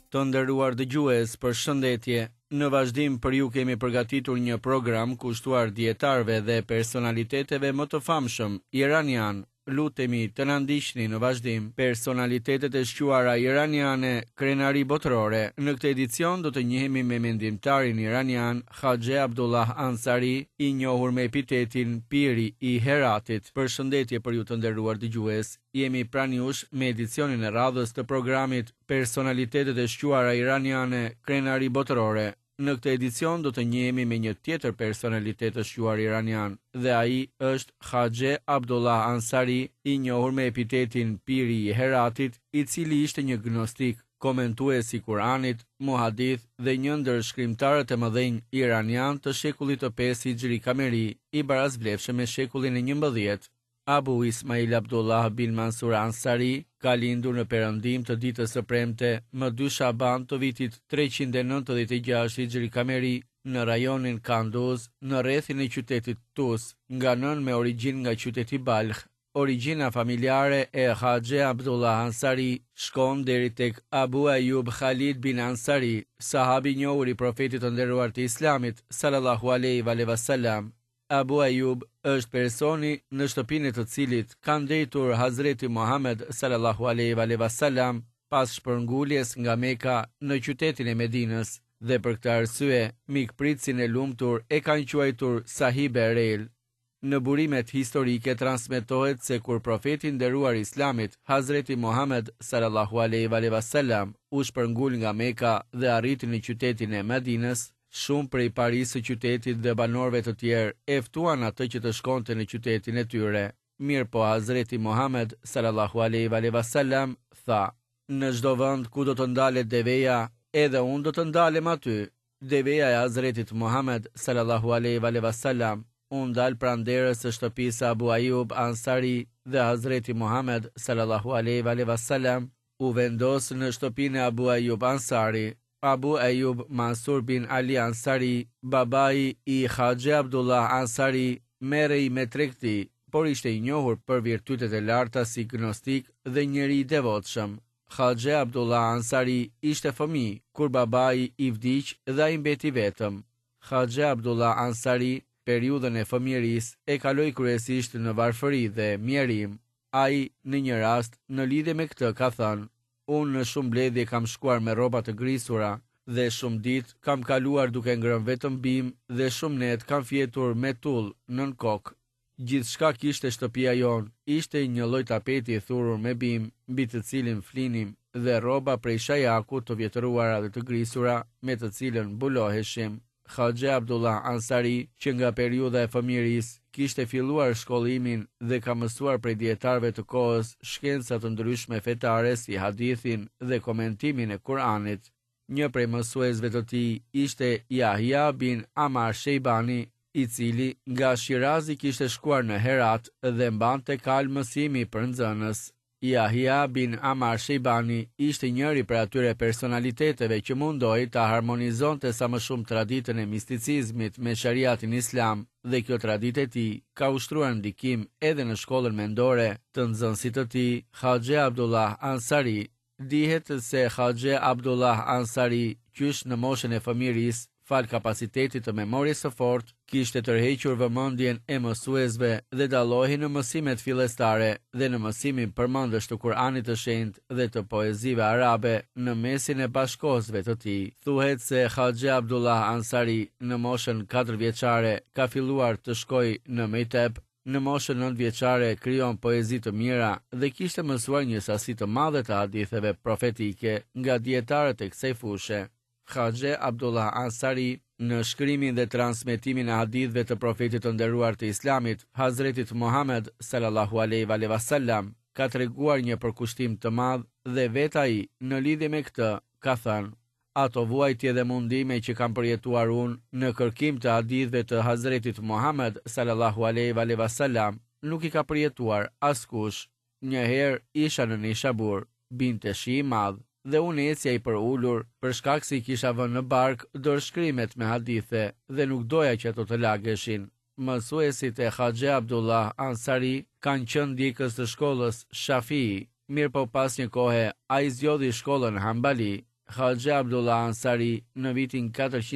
Të nderuar dëgjues, përshëndetje. Në vazhdim për ju kemi përgatitur një program kushtuar dietarëve dhe personaliteteve më të famshëm iranian. Lutemi të na ndiqni në vazhdim personalitetet e shquara iraniane, krenari botërore. Në këtë edicion do të njihemi me mendimtarin iranian Haxhe Abdullah Ansari, i njohur me epitetin Piri i Heratit. Përshëndetje për ju të nderuar dëgjues. Jemi pranë jush me edicionin e radhës të programit Personalitetet e shquara iraniane, krenari botërore. Në këtë edicion do të njihemi me një tjetër personalitet të shquar iranian, dhe ai është Haxhe Abdullah Ansari, i njohur me epitetin Piri i Heratit, i cili ishte një gnostik, komentues i Kuranit, muhadith dhe një ndër shkrimtarët e mëdhenj iranian të shekullit të 5 Hijri Kameri, i barazvlefshëm me shekullin e 11. Abu Ismail Abdullah bin Mansur Ansari ka lindur në perëndim të ditës së premte më 2 Shaban të vitit 396 Hijri Kameri në rajonin Kanduz, në rrethin e qytetit Tus, nga nën me origjinë nga qyteti Balkh. Origjina familjare e Haxhe Abdullah Ansari shkon deri tek Abu Ayub Khalid bin Ansari, sahabi i njohur i profetit të nderuar të Islamit sallallahu alaihi wasallam. Abu Ayub është personi në shtëpinë të cilit ka ndëjtur Hazreti Muhammed sallallahu alaihi wasallam pas shpërnguljes nga Meka në qytetin e Medinës, dhe për këtë arsye mikpritësin e lumtur e kanë quajtur Sahib Erel. Në burimet historike transmetohet se kur profeti nderuar Islamit Hazreti Muhammed sallallahu alaihi wasallam u shpërngul nga Meka dhe arriti në qytetin e Medinës, shumë prej parisë së qytetit dhe banorëve të tjerë e ftuan atë që të shkonte në qytetin e tyre. Mirë po Hazreti Muhammed sallallahu alaihi wasallam tha: "Në çdo vend ku do të ndalet deveja, edhe unë do të ndalem aty." Deveja e Hazretit Muhammed sallallahu alaihi wasallam u ndal pranë derës së shtëpisë Abu Ayub Ansari dhe Hazreti Muhammed sallallahu alaihi wasallam u vendos në shtëpinë e Abu Ayub Ansari. Abu Ayub Mansur bin Ali Ansari, babai i Haxhe Abdullah Ansari, merrej me tregti, por ishte i njohur për virtytet e larta si gnostik dhe njeri i devotshëm. Haxhe Abdullah Ansari ishte fëmijë kur babai i vdiq dhe ai mbeti vetëm. Haxhe Abdullah Ansari periudhën e fëmijërisë e kaloi kryesisht në varfëri dhe mjerim. Ai në një rast në lidhje me këtë ka thënë: "Unë në shumë bledhje kam shkuar me rroba të grisura dhe shumë ditë kam kaluar duke ngrënë vetëm bim dhe shumë net kam fjetur me tull nën kokë. Gjithçka kishte shtëpia jon ishte një lloj tapeti i thurur me bim, mbi të cilin flinim, dhe rroba prej shajaku të vjetëruara dhe të grisura me të cilën mbuloheshim." Haxhe Abdullah Ansari, që nga periudha e fëmijërisë kishte filluar shkollimin dhe ka mësuar prej dietarëve të kohës shkenca të ndryshme fetare si hadithin dhe komentimin e Kuranit. Një prej mësuesve të tij ishte Yahya bin Amar Sheibani, i cili nga Shirazi kishte shkuar në Herat dhe mbante kalë mësimi për nxënës. Yahya bin Amar Sheibani ishte njëri prej atyre personaliteteve që mundoi ta harmonizonte sa më shumë traditën e misticizmit me shariatin islam, dhe kjo traditë e tij ka ushtruar ndikim edhe në shkollën mendore të nxënësit të tij, Haxhe Abdullah Ansari. Dihet se Haxhe Abdullah Ansari, qysh në moshën e fëmijërisë, fal kapacitetit të memorjes së fortë, kishte tërhequr vëmendjen e mësuesve dhe dallohej në mësimet fillestare dhe në mësimin përmendësh të Kuranit të Shenjtë dhe të poezive arabe në mesin e bashkëkohësve të tij. Thuhet se Haxhe Abdullah Ansari në moshën 4 vjeçare ka filluar të shkojë në mekteb. Në moshën 9 vjeçare krijon poezi të mira dhe kishte mësuar një sasi të madhe të haditheve profetike nga dietarët e kësaj fushë. Haxhe Abdullah Ansari në shkrimin dhe transmetimin e hadithëve të profetit të nderuar të Islamit, Hazretit Muhammed sallallahu alaihi wasallam, ka treguar një përkushtim të madh dhe vetë ai në lidhje me këtë ka thënë: "Ato vuajtje dhe mundime që kam përjetuar unë në kërkim të hadithëve të Hazretit Muhammed sallallahu alaihi wasallam nuk i ka përjetuar askush. Njëherë isha në Nishabur, binte shi i madh, dhe unë ecja i për ullur, për shkak se i kisha vënë në bark dorëshkrimet me hadithe dhe nuk doja që ato të lageshin. Mësuesit e Haxhe Abdullah Ansari kanë qenë djegës të shkollës Shafii, mirë po pas një kohe a i zgjodhi shkollën Hambali. Haxhe Abdullah Ansari në vitin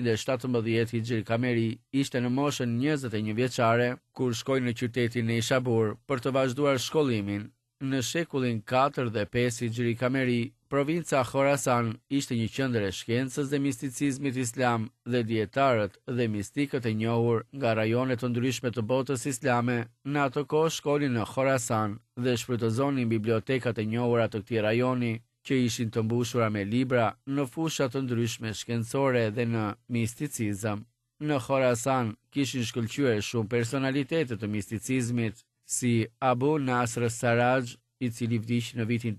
417 Hijri Kameri ishte në moshën 21 vjeçare kur shkoi në qytetin e Neishabur për të vazhduar shkollimin. Në shekullin 4 dhe 5 Hijri Kameri, provinca Khorasan ishte një qendër e shkencës dhe misticizmit islam dhe dietarët dhe mistikët e njohur nga rajone të ndryshme të botës islame në ato kohë shkonin në Khorasan dhe shfrytëzonin bibliotekat e njohura të këtij rajoni, që ishin të mbushura me libra në fusha të ndryshme shkencore dhe në misticizëm. Në Khorasan kishin shkëlqyer shumë personalitete të misticizmit, si Abu Nasr Saraj, i cili vdiq në vitin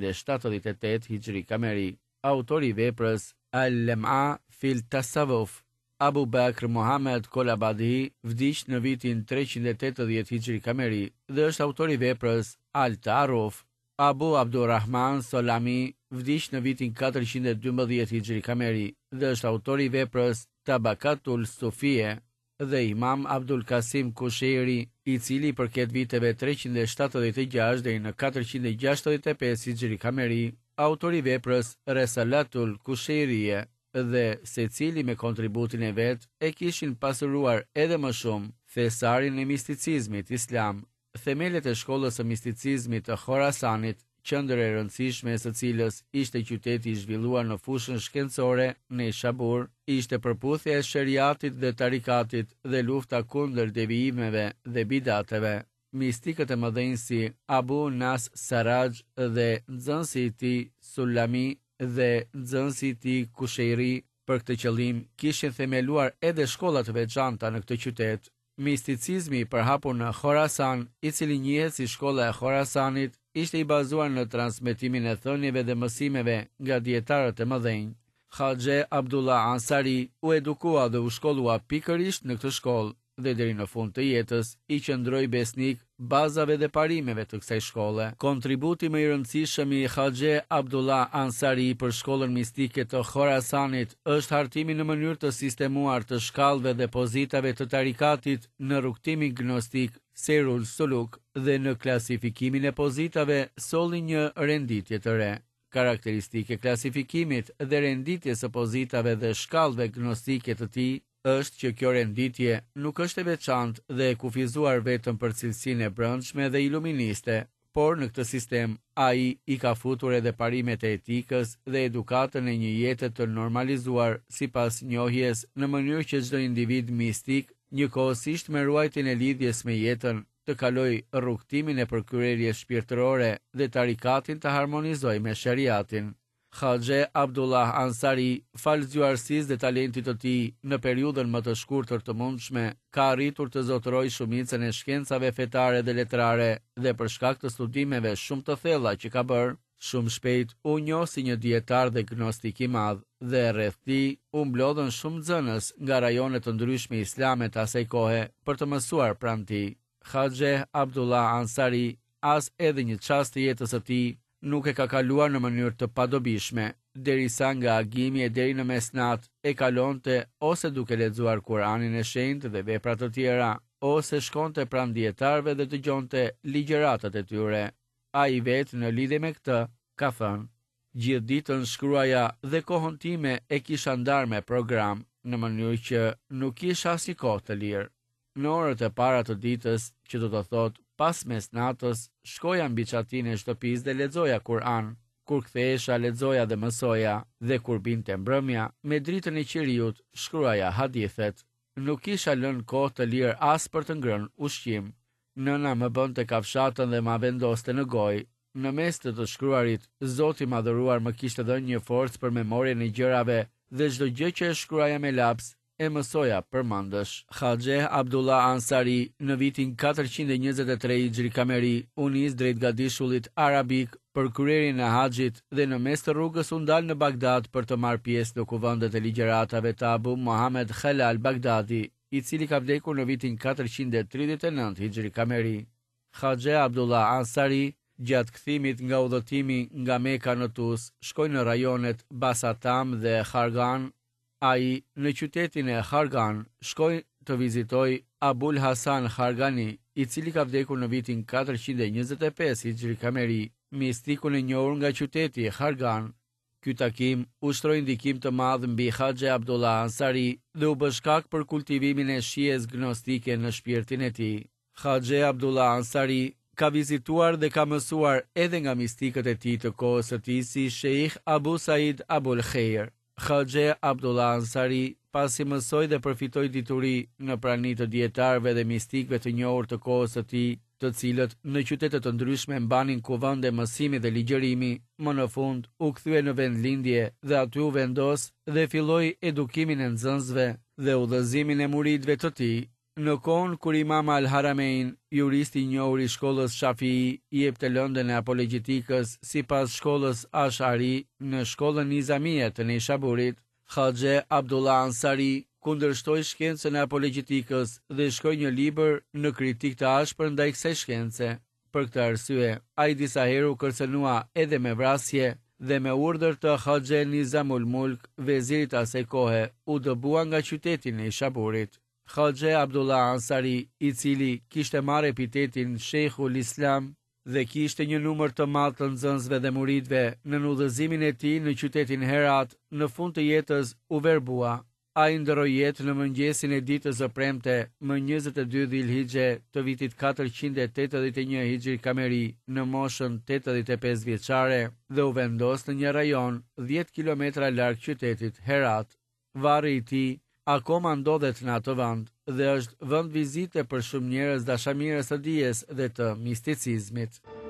378 Hijri Kameri, autori i veprës Al-Lem'a fil Tasawuf. Abu Bakr Muhammad Kolabadi vdiq në vitin 380 Hijri Kameri dhe është autori i veprës Al-Ta'aruf. Abu Abdurrahman Solami vdiq në vitin 412 Hijri Kameri dhe është autori i veprës Tabakatul Sufie, dhe Imam Abdul Kasim Kushairi, i cili përket viteve 376 deri në 465 Hijri Kameri, autori i veprës Resalatul Kushairie, dhe secili me kontributin e vet e kishin pasuruar edhe më shumë thesarin e misticizmit islam. Themelet e shkollës së misticizmit të Khorasanit, qendër e rëndësishme së cilës ishte qyteti i zhvilluar në fushën shkencore Neishabur, ishte përputhja e sheriatit dhe tarikatit dhe lufta kundër devijimeve dhe bidateve. Mistikët e mëdhenj si Abu Nas Saraj dhe nxënësi i tij Sulami dhe nxënësi i tij Kushairi për këtë qëllim kishin themeluar edhe shkolla të veçanta në këtë qytet. Misticizmi i përhapur në Khorasan, i cili njihet si shkolla e Khorasanit, ishte i bazuar në transmetimin e thënieve dhe mësimeve nga dietarët e mëdhenj. Haxhe Abdullah Ansari u edukua dhe u shkollua pikërisht në këtë shkollë dhe deri në fund të jetës i qëndroi besnik bazave dhe parimeve të kësaj shkolle. Kontributi më i rëndësishëm i Haxhe Abdullah Ansari për shkollën mistike të Khorasanit është hartimi në mënyrë të sistemuar të shkallëve dhe pozitave të tarikatit në rrugtimin gnostik Serul Suluk dhe në klasifikimin e pozitave solli një renditje të re. Karakteristike klasifikimit dhe renditjes së pozitave dhe shkallëve gnostike të tij është që kjo renditje nuk është e veçantë dhe e kufizuar vetëm për cilësinë e brendshme dhe iluministe, por në këtë sistem ai i ka futur edhe parimet e etikës dhe edukatën e një jete të normalizuar sipas njohjes në mënyrë që çdo individ mistik, njëkohësisht me ruajtjen e lidhjes me jetën, të kaloj rrugtimin e përkryerjes shpirtërore dhe tarikatin të harmonizoj me shariatin. Haxhe Abdullah Ansari, fal zgjuarësisë dhe talentit të tij në periudhën më të shkurtër të mundshme, ka arritur të zotërojë shumicën e shkencave fetare dhe letrare dhe për shkak të studimeve shumë të thella që ka bërë, shumë shpejt u njoh si një dietar dhe gnostik i madh dhe rreth tij u mblodhen shumë nxënës nga rajone të ndryshme islame të asaj kohe për të mësuar pranë tij. Haxhe Abdullah Ansari, as edhe një çast të jetës së tij nuk e ka kaluar në mënyrë të padobishme, derisa nga agimi e deri në mesnat e kalonte ose duke lexuar Kur'anin e shenjtë dhe vepra të tjera, ose shkonte pranë dietarëve dhe dëgjonte ligjëratat e tyre. Ai vetë në lidhje me këtë ka thënë: "Gjithë ditën shkruaja dhe kohën time e kisha ndarë me program, në mënyrë që nuk kisha asnjë kohë të lirë. Në orët e para të ditës, që do të thotë pas mesnatës, shkoja mbi çatinë e shtëpisë dhe lexoja Kur'an. Kur kthehesha lexoja dhe mësoja, dhe kur binte mbrëmja, me dritën e qiriut, shkruaja hadithet. Nuk kisha lënë kohë të lirë as për të ngrënë ushqim. Nëna më bënte kafshatën dhe ma vendoste në gojë. Në mes të të shkruarit, Zoti i Madhëruar më kishte dhënë një forcë për memorien e gjërave dhe çdo gjë që e shkruaja me laps e mësoja përmendësh." Haxhe Abdullah Ansari në vitin 423 Hijri Kameri u nis drejt gadishullit arabik për kryerjen e haxhit dhe në mes të rrugës u ndal në Bagdad për të marrë pjesë në kuvendet e ligjëratave të Abu Muhammad Khalal Bagdadi, i cili ka vdekur në vitin 439 Hijri Kameri. Haxhe Abdullah Ansari, gjatë kthimit nga udhëtimi nga Meka në Tus, shkoi në rajonet Basatam dhe Khargan. Ai në qytetin e Khargan shkoi të vizitoj Abul Hasan Khargani, i cili ka vdekur në vitin 425 Hijri Kameri, mistikun e njohur nga qyteti e Khargan. Ky takim ushtroi ndikim të madh mbi Haxhe Abdullah Ansari dhe u bë shkak për kultivimin e shijes gnostike në shpirtin e tij. Haxhe Abdullah Ansari ka vizituar dhe ka mësuar edhe nga mistikët e tij të kohës së tij si Sheikh Abu Said Abul Khair. Haxhe Abdullah Ansari pasi mësoi dhe përfitoi dituri në prani të dietarëve dhe mistikëve të njohur të kohës së tij, të cilët në qytete të ndryshme mbanin kuvende mësimi dhe ligjërimi, më në fund u kthye në vendlindje dhe aty u vendos dhe filloi edukimin e nxënësve dhe udhëzimin e muridëve të tij. Në kohën kur Imam al-Haramein, juristi i njohur i shkollës Shafii, i jepte lëndën e apologjetikës sipas shkollës Ash'ari në shkollën Nizamie të Neishaburit, Haxhe Abdullah Ansari kundërshtoi shkencën e apologjetikës dhe shkroi një libër në kritik të ashpër ndaj kësaj shkence. Për këtë arsye, ai disa herë u kërcënua edhe me vrasje dhe me urdhër të Haxhe Nizamul Mulk, vezirit asaj kohe, u dëbua nga qyteti i Neishaburit. Haxhe Abdullah Ansari, i cili kishte marrë epitetin Sheikhul Islam dhe kishte një numër të madh të nxënësve dhe muridëve në udhëzimin e tij në qytetin Herat, në fund të jetës u verbua. Ai ndroi jetë në mëngjesin e ditës së premte, më 22 Dhilhixhe të vitit 481 Hijri Kameri, në moshën 85 vjeçare dhe u vendos në një rajon 10 kilometra larg qytetit Herat. Varri i tij akoma ndodhet në atë vend dhe është vend vizite për shumë njerëz dashamirës së dijes dhe të misticizmit.